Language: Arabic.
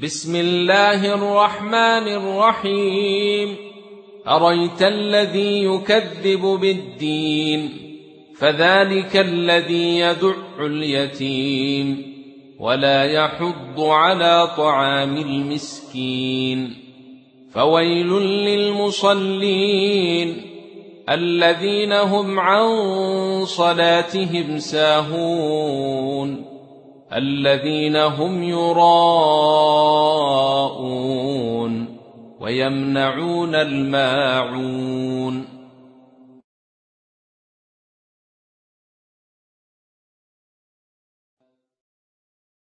بسم الله الرحمن الرحيم. أريت الذي يكذب بالدين فذلك الذي يدع اليتيم ولا يحض على طعام المسكين. فويل للمصلين الذين هم عن صلاتهم ساهون الذين هم يراءون ويمنعون الماعون.